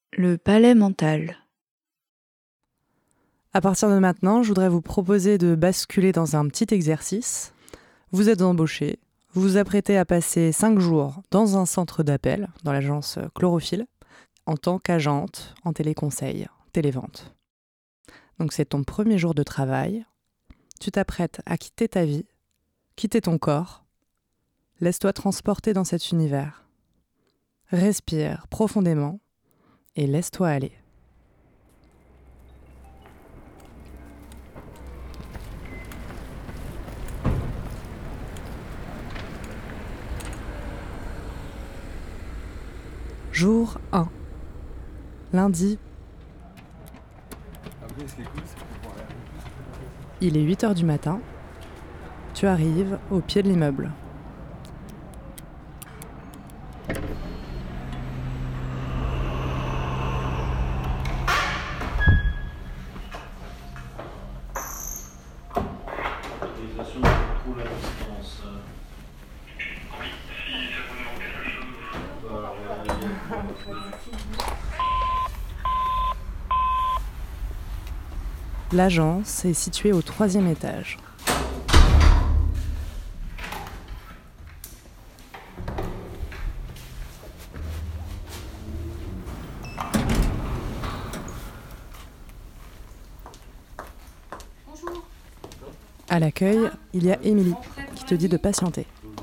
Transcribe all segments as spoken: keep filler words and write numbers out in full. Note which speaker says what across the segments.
Speaker 1: Le palais mental.
Speaker 2: À partir de maintenant, je voudrais vous proposer de basculer dans un petit exercice. Vous êtes embauché, vous vous apprêtez à passer cinq jours dans un centre d'appel, dans l'agence Chlorophylle, en tant qu'agente en téléconseil, télévente. Donc c'est ton premier jour de travail. Tu t'apprêtes à quitter ta vie, quitter ton corps. Laisse-toi transporter dans cet univers. Respire profondément et laisse-toi aller. Jour un. Lundi. Il est huit heures du matin. Tu arrives au pied de l'immeuble. L'agence est située au troisième étage.
Speaker 3: Bonjour.
Speaker 2: À l'accueil, il y a Émilie qui te dit de patienter.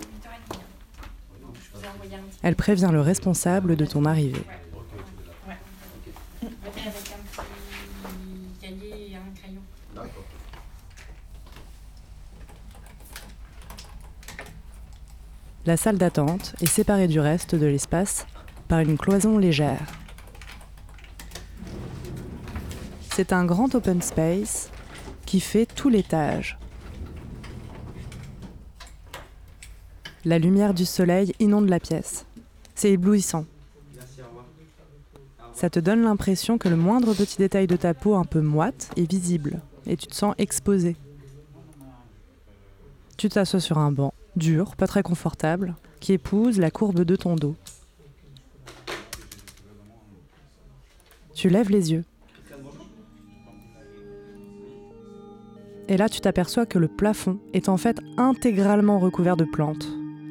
Speaker 2: Elle prévient le responsable de ton arrivée.
Speaker 3: Avec un petit cahier et un crayon.
Speaker 2: La salle d'attente est séparée du reste de l'espace par une cloison légère. C'est un grand open space qui fait tout l'étage. La lumière du soleil inonde la pièce. C'est éblouissant. Ça te donne l'impression que le moindre petit détail de ta peau un peu moite est visible et tu te sens exposé. Tu t'assois sur un banc, dur, pas très confortable, qui épouse la courbe de ton dos. Tu lèves les yeux. Et là, tu t'aperçois que le plafond est en fait intégralement recouvert de plantes.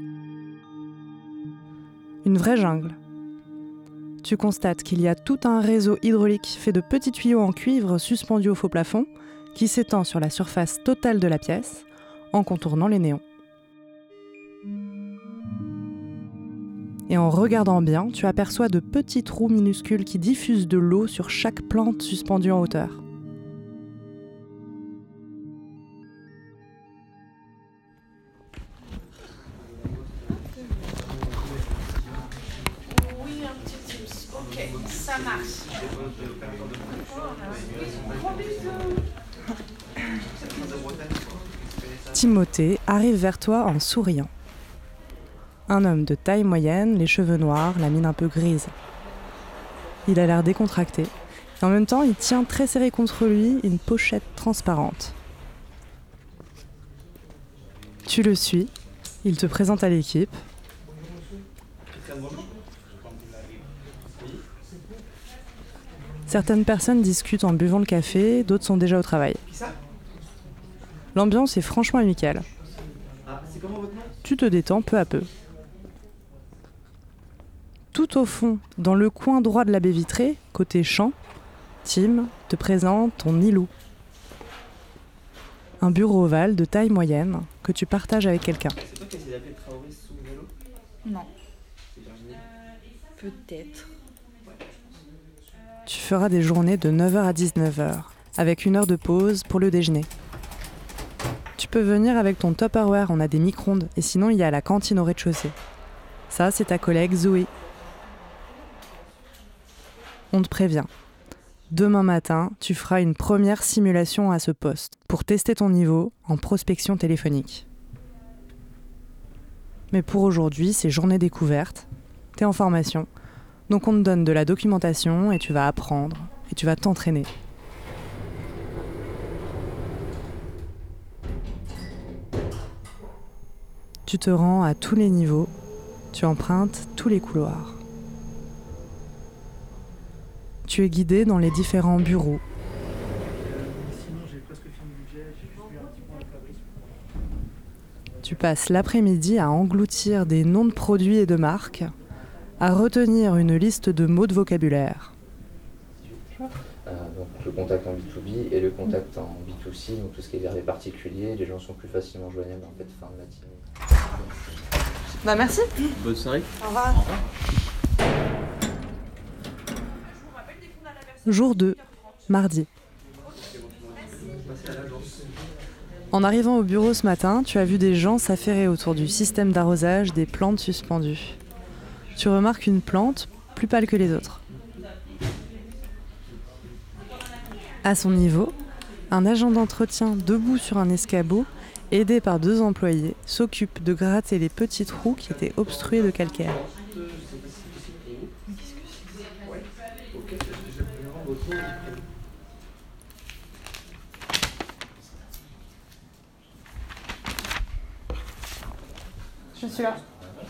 Speaker 2: Une vraie jungle. Tu constates qu'il y a tout un réseau hydraulique fait de petits tuyaux en cuivre suspendus au faux plafond qui s'étend sur la surface totale de la pièce en contournant les néons. Et en regardant bien, tu aperçois de petits trous minuscules qui diffusent de l'eau sur chaque plante suspendue en hauteur.
Speaker 3: Oui, un petit tips. Ok, ça marche.
Speaker 2: Timothée arrive vers toi en souriant. Un homme de taille moyenne, les cheveux noirs, la mine un peu grise. Il a l'air décontracté. Et en même temps, il tient très serré contre lui une pochette transparente. Tu le suis. Il te présente à l'équipe. Certaines personnes discutent en buvant le café, d'autres sont déjà au travail. L'ambiance est franchement amicale. Tu te détends peu à peu. Tout au fond, dans le coin droit de la baie vitrée, côté champ, Tim te présente ton îlot. Un bureau ovale de taille moyenne que tu partages avec quelqu'un.
Speaker 4: C'est toi qui as essayé d'appeler Traoré sous le vélo?
Speaker 3: Non,
Speaker 4: C'est Virginie.
Speaker 3: peut-être.
Speaker 2: Tu feras des journées de neuf heures à dix-neuf heures, avec une heure de pause pour le déjeuner. Tu peux venir avec ton Tupperware, on a des micro-ondes, et sinon il y a la cantine au rez-de-chaussée. Ça, c'est ta collègue Zoé. On te prévient. Demain matin, tu feras une première simulation à ce poste pour tester ton niveau en prospection téléphonique. Mais pour aujourd'hui, c'est journée découverte. T'es en formation, donc on te donne de la documentation et tu vas apprendre et tu vas t'entraîner. Tu te rends à tous les niveaux, tu empruntes tous les couloirs. tu es guidé dans les différents bureaux. Tu passes l'après-midi à engloutir des noms de produits et de marques, à retenir une liste de mots de vocabulaire.
Speaker 1: Euh, donc le contact en B deux B et le contact en B deux C, donc tout ce qui est vers les particuliers, les gens sont plus facilement joignables en fait fin de matinée.
Speaker 2: Bah merci.
Speaker 4: Bonne soirée.
Speaker 2: Au revoir. Au revoir. Jour deux, mardi. En arrivant au bureau ce matin, tu as vu des gens s'affairer autour du système d'arrosage des plantes suspendues. Tu remarques une plante plus pâle que les autres. À son niveau, un agent d'entretien debout sur un escabeau, aidé par deux employés, s'occupe de gratter les petits trous qui étaient obstrués de calcaire.
Speaker 5: Je suis là.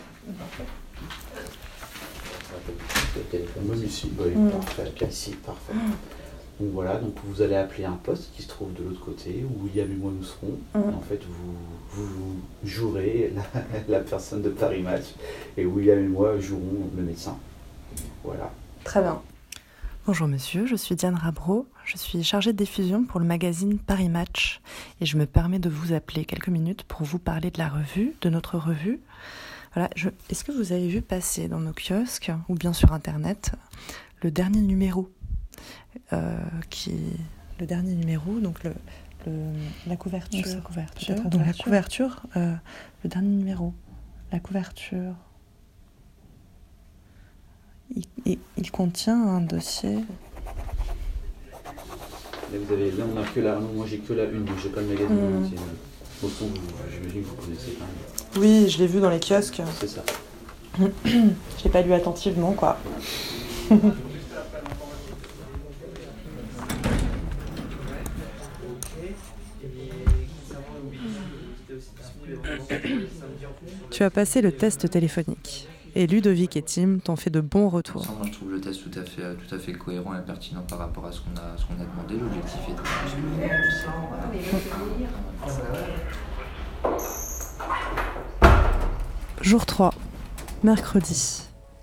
Speaker 1: Le téléphone.
Speaker 6: Même ici, bah, oui,
Speaker 5: Mm.
Speaker 6: parfait, ici, parfait. Donc voilà, donc vous allez appeler un poste qui se trouve de l'autre côté, où William et moi nous serons.
Speaker 5: Mm.
Speaker 6: Et en fait, vous, vous jouerez la, la personne de Paris Match, et William et moi jouerons le médecin. Voilà.
Speaker 5: Très bien.
Speaker 2: Bonjour monsieur, je suis Diane Rabreau, je suis chargée de diffusion pour le magazine Paris Match et je me permets de vous appeler quelques minutes pour vous parler de la revue, de notre revue. Voilà, je... Est-ce que vous avez vu passer dans nos kiosques ou bien sur internet le dernier numéro euh, qui... Le dernier numéro, donc le, le... la couverture.
Speaker 5: Donc, la couverture.
Speaker 2: Donc la couverture, euh, le dernier numéro, la couverture. Il, il, il contient un dossier.
Speaker 6: Là, vous avez, là on a que la, non, moi j'ai que la une, donc j'ai pas le magazine
Speaker 2: Mm.
Speaker 6: entier. Au fond, vous- j'imagine que vous connaissez quand même.
Speaker 2: Oui, je l'ai vu dans les kiosques.
Speaker 6: C'est ça.
Speaker 2: Je l'ai pas lu attentivement, quoi. Tu as passé le test téléphonique. Et Ludovic et Tim t'ont fait de bons retours.
Speaker 1: Moi, je trouve le test tout à fait, tout à fait cohérent et pertinent par rapport à ce qu'on a, ce qu'on a demandé. L'objectif est de
Speaker 2: Jour trois, mercredi.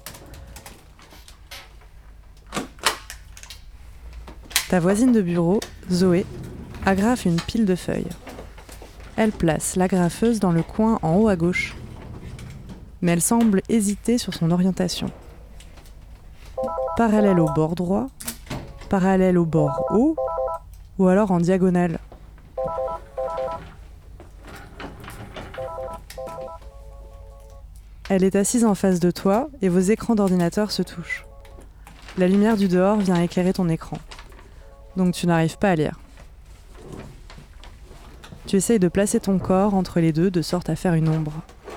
Speaker 2: Ta voisine de bureau, Zoé, agrafe une pile de feuilles. Elle place l'agrafeuse dans le coin en haut à gauche. Mais elle semble hésiter sur son orientation. Parallèle au bord droit, parallèle au bord haut, ou alors en diagonale. Elle est assise en face de toi et vos écrans d'ordinateur se touchent. La lumière du dehors vient éclairer ton écran. Donc tu n'arrives pas à lire. Tu essayes de placer ton corps entre les deux de sorte à faire une ombre.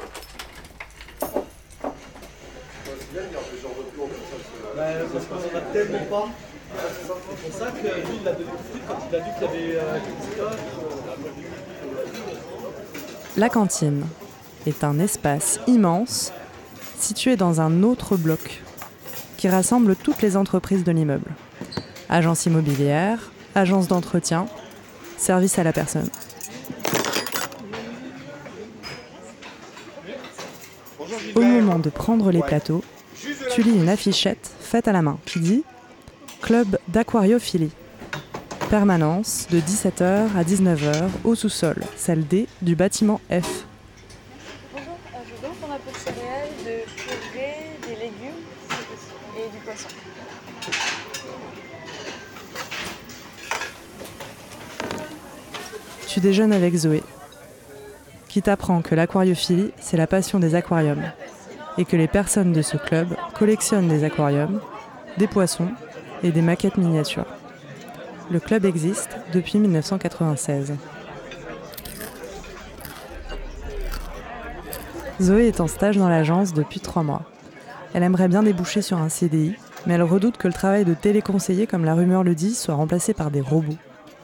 Speaker 7: Parce qu'on en a tellement pas. C'est pour ça que lui, il l'a donné tout de suite quand il a vu qu'il y avait euh, quelques stocks.
Speaker 2: La cantine est un espace immense situé dans un autre bloc qui rassemble toutes les entreprises de l'immeuble. Agence immobilière, agence d'entretien, service à la personne. Au moment de prendre les plateaux, tu lis une affichette faite à la main qui dit « Club d'aquariophilie ». Permanence de dix-sept heures à dix-neuf heures au sous-sol, salle D du bâtiment F.
Speaker 5: Bonjour, euh, je veux prendre un peu de céréales, de purée, des légumes si possible, et du poisson.
Speaker 2: Tu déjeunes avec Zoé, qui t'apprend que l'aquariophilie, c'est la passion des aquariums, et que les personnes de ce club collectionnent des aquariums, des poissons et des maquettes miniatures. Le club existe depuis mille neuf cent quatre-vingt-seize. Zoé est en stage dans l'agence depuis trois mois. Elle aimerait bien déboucher sur un C D I, mais elle redoute que le travail de téléconseiller, comme la rumeur le dit, soit remplacé par des robots.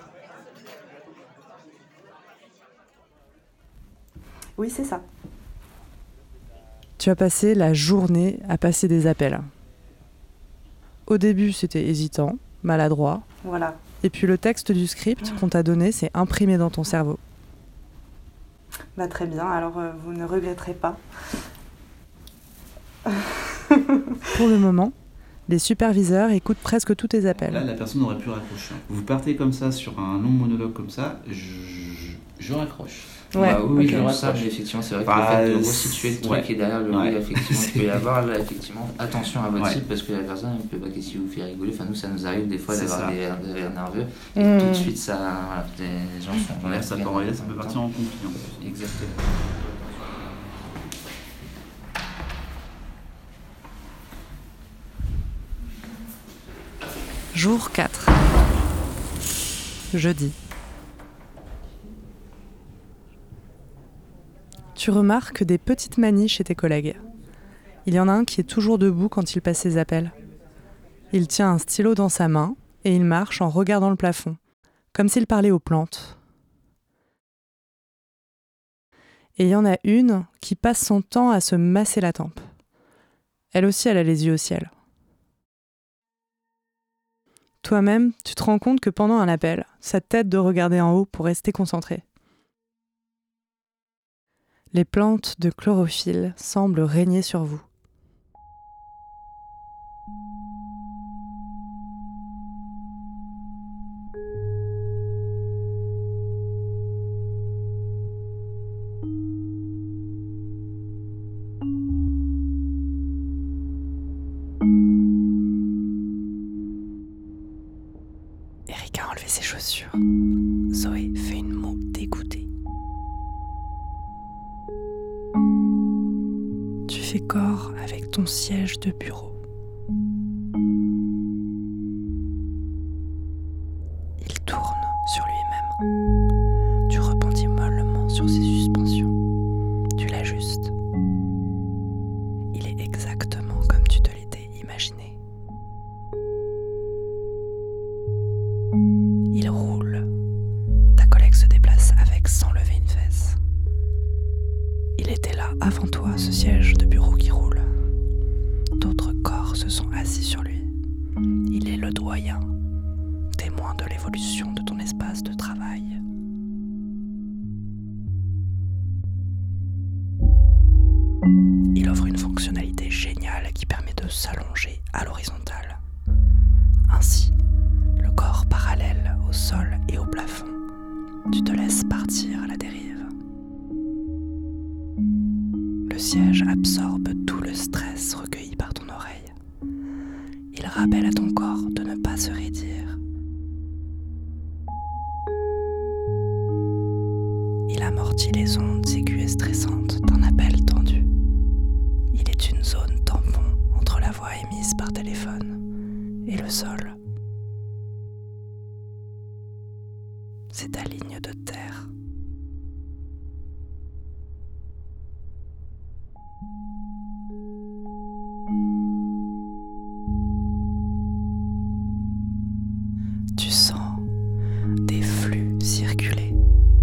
Speaker 5: Oui, c'est ça.
Speaker 2: Tu as passé la journée à passer des appels. Au début, c'était hésitant, maladroit.
Speaker 5: Voilà.
Speaker 2: Et puis le texte du script qu'on t'a donné s'est imprimé dans ton cerveau.
Speaker 5: Bah, très bien, alors euh, vous ne regretterez pas.
Speaker 2: Pour le moment, les superviseurs écoutent presque tous tes appels.
Speaker 6: Là, la personne aurait pu raccrocher. Vous partez comme ça sur un long monologue comme ça, je, je, je raccroche.
Speaker 2: Ouais,
Speaker 1: Bah, oui,
Speaker 2: ok.
Speaker 1: je vois ça, mais effectivement, c'est vrai que
Speaker 6: Bah,
Speaker 1: le fait de
Speaker 6: c'est-
Speaker 1: resituer le truc
Speaker 6: ouais.
Speaker 1: et derrière le
Speaker 6: Ouais.
Speaker 1: oui, effectivement, tu peux y avoir, là, effectivement, attention à votre
Speaker 6: Ouais.
Speaker 1: cible parce que la personne, elle peut pas qu'est-ce qui vous fait rigoler. Enfin, nous, ça nous arrive des fois
Speaker 6: C'est
Speaker 1: d'avoir
Speaker 6: ça.
Speaker 1: des, des rires nerveux et
Speaker 2: Mmh.
Speaker 1: tout de suite, ça, voilà, les gens sont dans l'air.
Speaker 6: Ça peut, envoyer, ça peut partir en conflit en plus.
Speaker 1: Exactement.
Speaker 2: Jour quatre. Jeudi. Tu remarques des petites manies chez tes collègues. Il y en a un qui est toujours debout quand il passe ses appels. Il tient un stylo dans sa main et il marche en regardant le plafond, comme s'il parlait aux plantes. Et il y en a une qui passe son temps à se masser la tempe. Elle aussi, elle a les yeux au ciel. Toi-même, tu te rends compte que pendant un appel, ça t'aide de regarder en haut pour rester concentré. Les plantes de chlorophylle semblent régner sur vous. Eric a enlevé ses chaussures. Zoé fait une moue dégoûtée. Tu fais corps avec ton siège de bureau. Il tourne sur lui-même. Tu rebondis mollement sur ses suspensions. Tu l'ajustes. Il est exactement comme tu te l'étais imaginé. Il roule. Ta collègue se déplace avec sans lever une fesse. Il était là avant toi, ce siège de bureau qui roule. D'autres corps se sont assis sur lui. Il est le doyen, témoin de l'évolution de ton espace de travail. Il offre une fonctionnalité géniale qui permet de s'allonger à l'horizontale. Ainsi, le corps parallèle au sol et au plafond, tu te laisses partir à la dérive. Le siège absorbe tout le stress recueilli par ton oreille. Il rappelle à ton corps de ne pas se raidir. Il amortit les ondes aiguës et stressantes d'un appel tendu. Il est une zone tampon entre la voix émise par téléphone et le sol. C'est ta ligne de terre. Tu sens des flux circuler.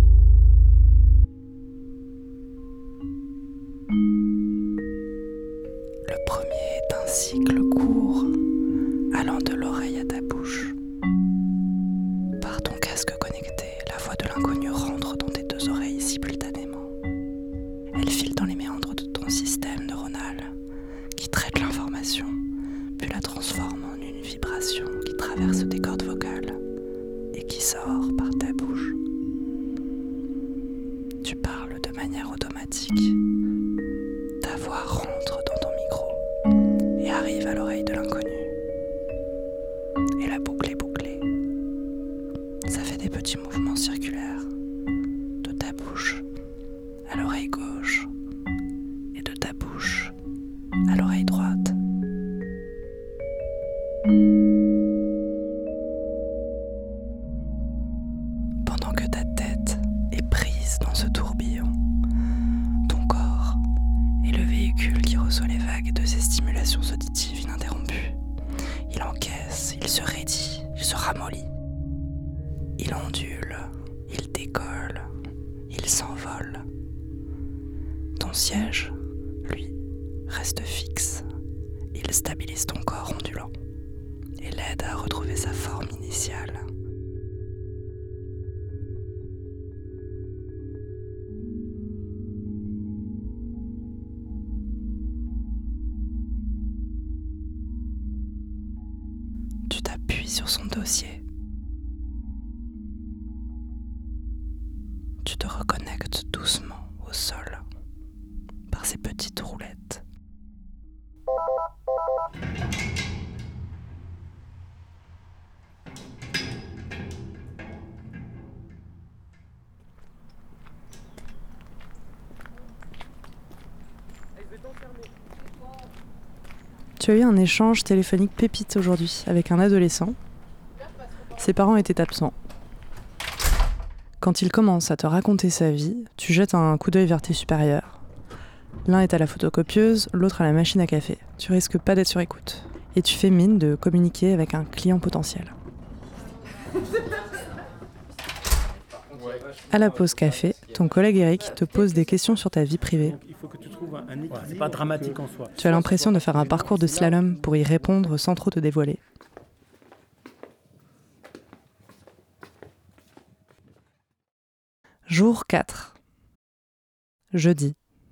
Speaker 2: Le premier est un cycle court allant de l'oreille à ta bouche. Par ton casque connecté, la voix de l'inconnu rentre dans tes deux oreilles simultanément. Elle file dans les méandres de ton système neuronal qui traite l'information, puis la transforme en une vibration qui traverse tes cordes vocales et qui sort par ta bouche. Tu parles de manière automatique. Ta voix rentre dans ton micro et arrive à l'oreille de l'inconnu. Et la boucle est bouclée. Ça fait des petits mouvements circulaires de ta bouche à l'oreille gauche et de ta bouche à l'oreille droite. Pendant que ta tête est prise dans ce tourbillon, ton corps est le véhicule qui reçoit les vagues de ces stimulations auditives ininterrompues. Il encaisse, il se raidit, il se ramollit. Il ondule, il décolle, il s'envole. Ton siège, lui, reste fixe. Il stabilise ton corps ondulant. l'aide à retrouver sa forme initiale. Tu t'appuies sur son dossier. Tu te reconnectes doucement au sol par ces petites roulettes. Tu as eu un échange téléphonique pépite aujourd'hui avec un adolescent. Ses parents étaient absents. Quand il commence à te raconter sa vie, tu jettes un coup d'œil vers tes supérieurs. L'un est à la photocopieuse, l'autre à la machine à café. Tu risques pas d'être sur écoute. Et tu fais mine de communiquer avec un client potentiel. À la pause café, ton collègue Eric te pose des questions sur ta vie privée.
Speaker 8: Il faut que tu trouves un équilibre. Ouais, c'est pas dramatique en soi.
Speaker 2: Tu as l'impression de faire un parcours de slalom pour y répondre sans trop te dévoiler. Jour quatre. Jeudi.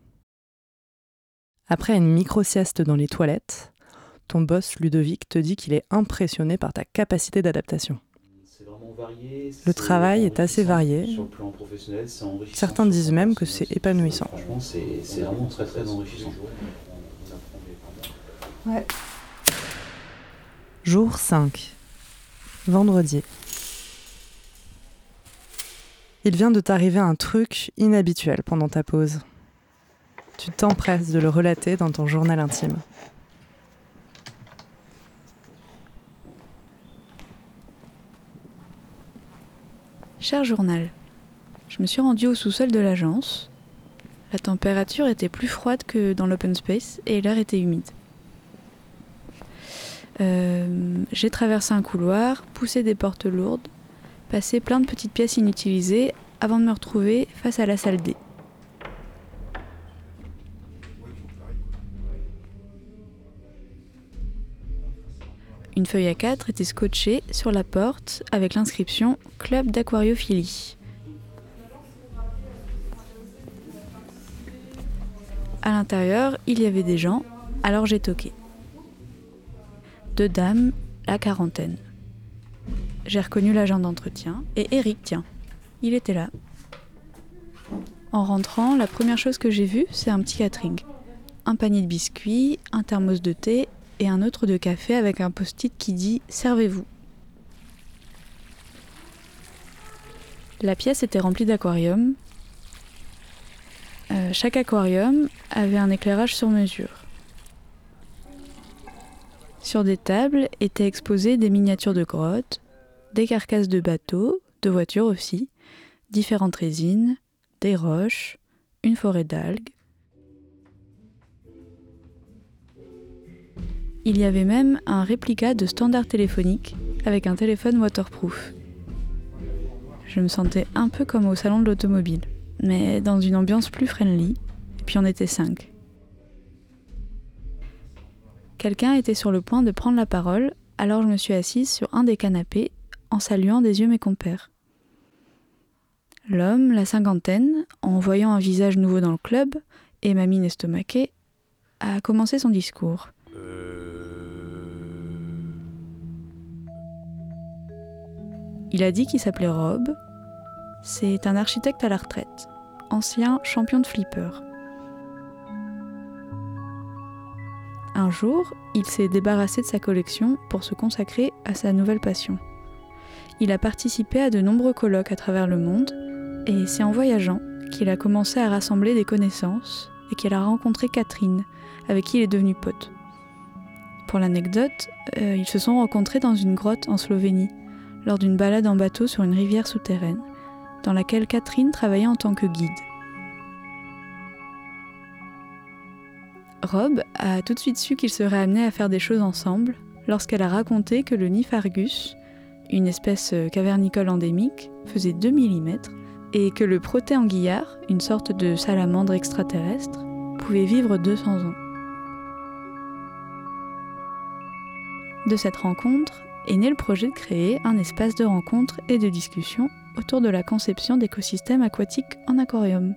Speaker 2: Après une micro-sieste dans les toilettes, ton boss Ludovic te dit qu'il est impressionné par ta capacité d'adaptation.
Speaker 6: C'est vraiment varié,
Speaker 2: Le travail est assez varié.
Speaker 6: Sur le plan professionnel, c'est enrichissant.
Speaker 2: Certains disent même que c'est épanouissant.
Speaker 6: Franchement, c'est, c'est vraiment très très enrichissant.
Speaker 5: Ouais.
Speaker 2: Jour cinq. Vendredi. Il vient de t'arriver un truc inhabituel pendant ta pause. Tu t'empresses de le relater dans ton journal intime.
Speaker 9: Cher journal, je me suis rendue au sous-sol de l'agence. La température était plus froide que dans l'open space et l'air était humide. Euh, j'ai traversé un couloir, poussé des portes lourdes, passé plein de petites pièces inutilisées avant de me retrouver face à la salle D. Une feuille A quatre était scotchée sur la porte avec l'inscription « Club d'aquariophilie ». À l'intérieur, il y avait des gens, alors j'ai toqué. Deux dames, la quarantaine. J'ai reconnu l'agent d'entretien et Eric, tiens, il était là. En rentrant, la première chose que j'ai vue, c'est un petit catering. Un panier de biscuits, un thermos de thé et un autre de café avec un post-it qui dit « Servez-vous ». La pièce était remplie d'aquariums. Euh, chaque aquarium avait un éclairage sur mesure. Sur des tables étaient exposées des miniatures de grottes, des carcasses de bateaux, de voitures aussi, différentes résines, des roches, une forêt d'algues. Il y avait même un réplica de standard téléphonique avec un téléphone waterproof. Je me sentais un peu comme au salon de l'automobile, mais dans une ambiance plus friendly, et puis on était cinq. Quelqu'un était sur le point de prendre la parole, alors je me suis assise sur un des canapés en saluant des yeux mes compères. L'homme, la cinquantaine, en voyant un visage nouveau dans le club et ma mine estomaquée, a commencé son discours. Il a dit qu'il s'appelait Rob. C'est un architecte à la retraite, ancien champion de flipper. Un jour, il s'est débarrassé de sa collection pour se consacrer à sa nouvelle passion. Il a participé à de nombreux colloques à travers le monde et c'est en voyageant qu'il a commencé à rassembler des connaissances et qu'il a rencontré Catherine, avec qui il est devenu pote. Pour l'anecdote, euh, ils se sont rencontrés dans une grotte en Slovénie, lors d'une balade en bateau sur une rivière souterraine, dans laquelle Catherine travaillait en tant que guide. Rob a tout de suite su qu'ils seraient amenés à faire des choses ensemble lorsqu'elle a raconté que le Niphargus, une espèce cavernicole endémique, faisait deux millimètres et que le protéanguillard, une sorte de salamandre extraterrestre, pouvait vivre deux cents ans. De cette rencontre est né le projet de créer un espace de rencontre et de discussion autour de la conception d'écosystèmes aquatiques en aquarium.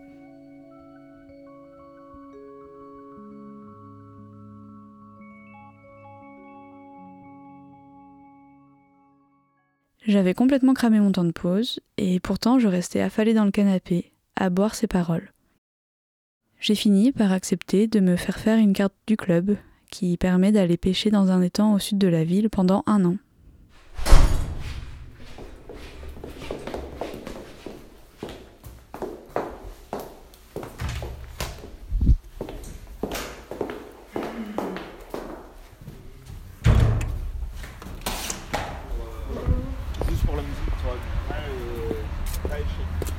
Speaker 9: J'avais complètement cramé mon temps de pause, et pourtant je restais affalée dans le canapé, à boire ses paroles. J'ai fini par accepter de me faire faire une carte du club, qui permet d'aller pêcher dans un étang au sud de la ville pendant un an.
Speaker 7: Juste pour la musique, tu vois. Ouais, euh, ouais, je sais.